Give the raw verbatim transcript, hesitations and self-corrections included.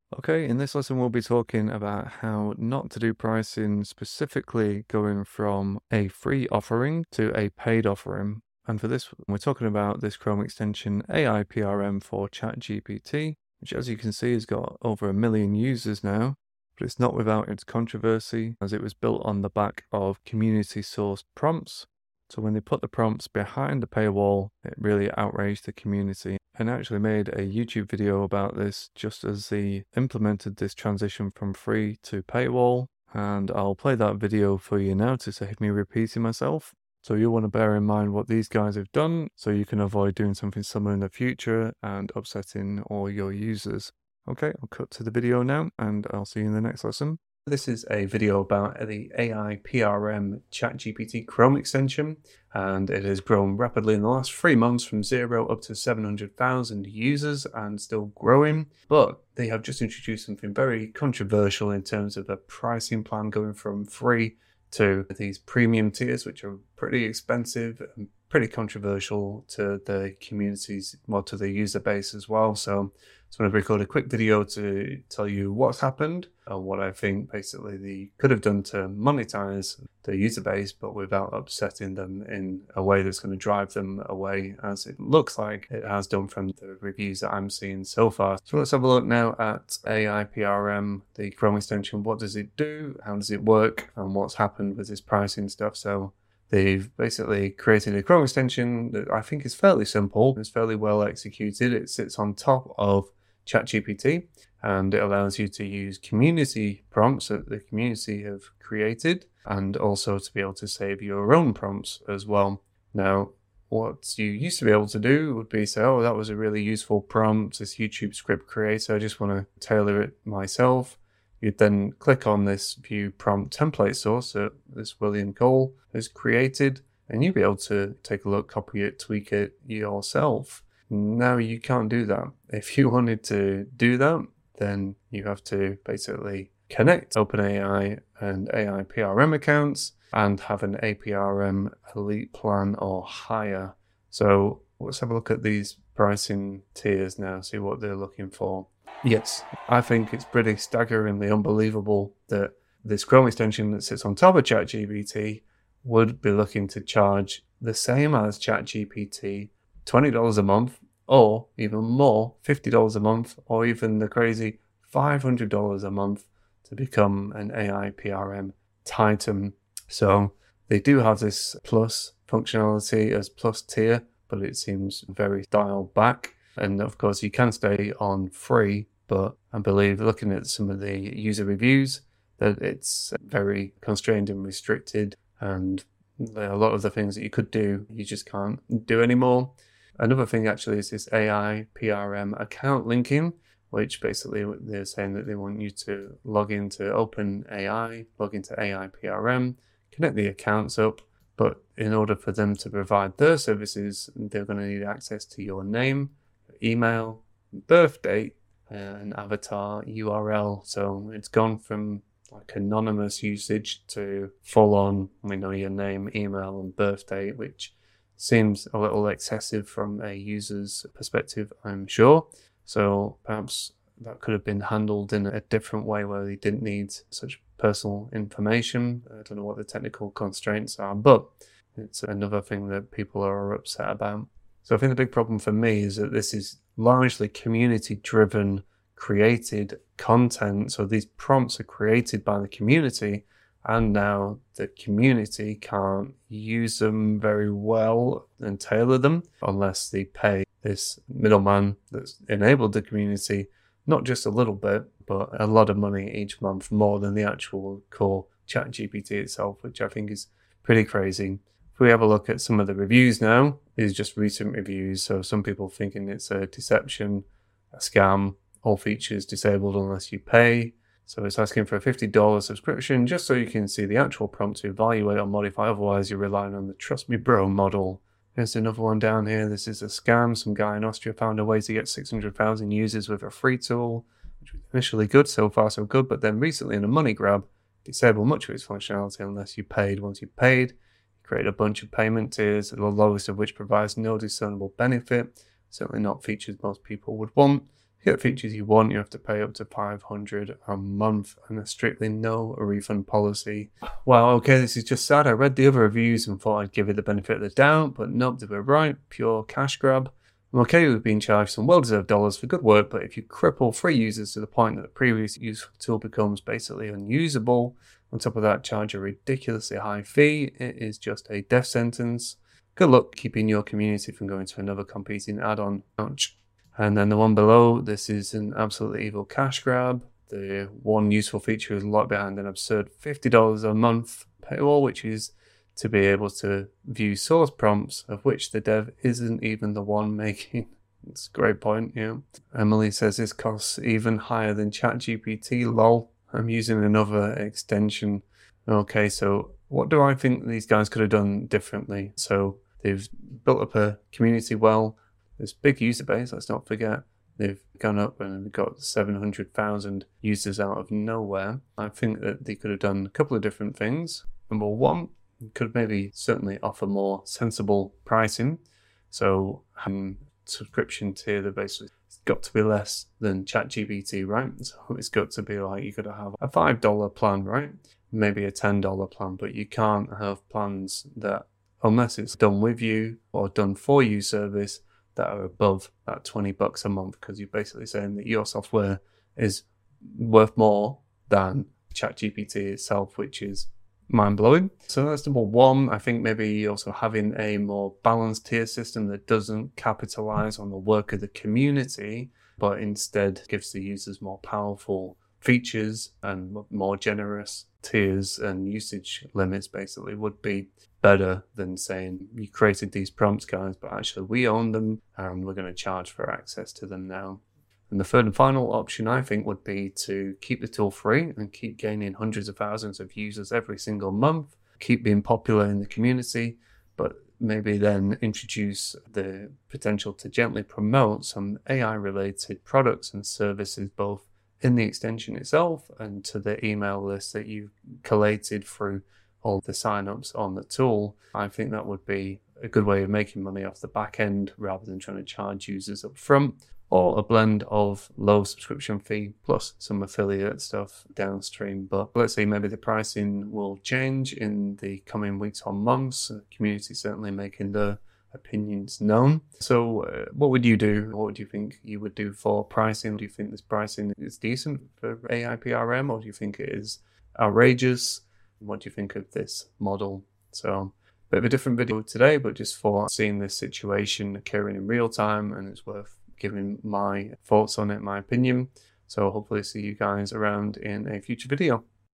Okay, in this lesson, we'll be talking about how not to do pricing, specifically going from a free offering to a paid offering. And for this, we're talking about this Chrome extension A I P R M for ChatGPT, which, as you can see, has got over a million users now. But it's not without its controversy, as it was built on the back of community-sourced prompts. So when they put the prompts behind the paywall, it really outraged the community and actually made a YouTube video about this just as they implemented this transition from free to paywall. And I'll play that video for you now to save me repeating myself. So you'll want to bear in mind what these guys have done so you can avoid doing something similar in the future and upsetting all your users. Okay, I'll cut to the video now and I'll see you in the next lesson. This is a video about the A I P R M ChatGPT Chrome extension, and it has grown rapidly in the last three months from zero up to seven hundred thousand users and still growing. But they have just introduced something very controversial in terms of a pricing plan going from free to these premium tiers, which are pretty expensive and pretty controversial to the communities, well, to the user base as well. So I just want to record a quick video to tell you what's happened and what I think basically they could have done to monetize the user base, but without upsetting them in a way that's going to drive them away, as it looks like it has done from the reviews that I'm seeing so far. So let's have a look now at A I P R M, the Chrome extension. What does it do? How does it work? And what's happened with this pricing stuff? So they've basically created a Chrome extension that I think is fairly simple. It's fairly well executed. It sits on top of ChatGPT, and it allows you to use community prompts that the community have created, and also to be able to save your own prompts as well. Now, what you used to be able to do would be say, oh, that was a really useful prompt, this YouTube script creator, I just want to tailor it myself. You'd then click on this view prompt template source that this William Cole has created, and you'd be able to take a look, copy it, tweak it yourself. Now you can't do that. If you wanted to do that, then you have to basically connect OpenAI and A I P R M accounts and have an A P R M Elite plan or higher. So let's have a look at these pricing tiers now, see what they're looking for. Yes, I think it's pretty staggeringly unbelievable that this Chrome extension that sits on top of ChatGPT would be looking to charge the same as ChatGPT, twenty dollars a month, or even more, fifty dollars a month, or even the crazy five hundred dollars a month to become an A I P R M Titan. So they do have this plus functionality as plus tier, but it seems very dialed back. And of course, you can stay on free, but I believe looking at some of the user reviews that it's very constrained and restricted, and a lot of the things that you could do, you just can't do anymore. Another thing actually is this A I P R M account linking, which basically they're saying that they want you to log into OpenAI, log into A I P R M, connect the accounts up, but in order for them to provide their services, they're going to need access to your name, email, birth date, and avatar U R L. So it's gone from like anonymous usage to full on, we know your name, email, and birth date, which seems a little excessive from a user's perspective, I'm sure. So perhaps that could have been handled in a different way where they didn't need such personal information. I don't know what the technical constraints are, but it's another thing that people are upset about. So I think the big problem for me is that this is largely community-driven, created content. So these prompts are created by the community, and now the community can't use them very well and tailor them unless they pay this middleman that's enabled the community, not just a little bit, but a lot of money each month, more than the actual core ChatGPT itself, which I think is pretty crazy. If we have a look at some of the reviews now, these are just recent reviews. So some people thinking it's a deception, a scam, all features disabled unless you pay. So it's asking for a fifty dollars subscription just so you can see the actual prompt to evaluate or modify. Otherwise, you're relying on the Trust Me Bro model. There's another one down here. This is a scam. Some guy in Austria found a way to get six hundred thousand users with a free tool, which was initially good, so far so good, but then recently in a money grab, disabled much of its functionality unless you paid. Once you paid, create a bunch of payment tiers, the lowest of which provides no discernible benefit, certainly not features most people would want. To get the features you want, you have to pay up to five hundred dollars a month, and there's strictly no refund policy. Wow, okay, this is just sad. I read the other reviews and thought I'd give it the benefit of the doubt, but nope, they were right. Pure cash grab. I'm okay with being charged some well-deserved dollars for good work, but if you cripple free users to the point that the previous useful tool becomes basically unusable, on top of that, charge a ridiculously high fee, it is just a death sentence. Good luck keeping your community from going to another competing add-on. Ouch. And then the one below, this is an absolutely evil cash grab. The one useful feature is locked behind an absurd fifty dollars a month paywall, which is to be able to view source prompts, of which the dev isn't even the one making. It's a great point, yeah. Emily says this costs even higher than ChatGPT, lol. I'm using another extension. Okay, so what do I think these guys could have done differently? So they've built up a community well. There's a big user base, let's not forget. They've gone up and got seven hundred thousand users out of nowhere. I think that they could have done a couple of different things. Number one, could maybe certainly offer more sensible pricing. So having a subscription tier that basically it's got to be less than ChatGPT, right? So it's got to be like you got to have a five dollar plan, right? Maybe a ten dollar plan, but you can't have plans that, unless it's done with you or done for you service, that are above that twenty bucks a month, because you're basically saying that your software is worth more than ChatGPT itself, which is mind-blowing. So that's number one. I think maybe also having a more balanced tier system that doesn't capitalize on the work of the community, but instead gives the users more powerful features and more generous tiers and usage limits basically would be better than saying you created these prompts, guys, but actually we own them and we're going to charge for access to them now. And the third and final option, I think, would be to keep the tool free and keep gaining hundreds of thousands of users every single month, keep being popular in the community, but maybe then introduce the potential to gently promote some A I-related products and services, both in the extension itself and to the email list that you've collated through all the signups on the tool. I think that would be a good way of making money off the back end rather than trying to charge users up front, or a blend of low subscription fee plus some affiliate stuff downstream. But let's say maybe the pricing will change in the coming weeks or months. The community certainly making their opinions known. So uh, what would you do? What would you think you would do for pricing? Do you think this pricing is decent for A I P R M, or do you think it is outrageous? What do you think of this model? So a bit of a different video today, but just for seeing this situation occurring in real time, and it's worth giving my thoughts on it, my opinion. So hopefully see you guys around in a future video.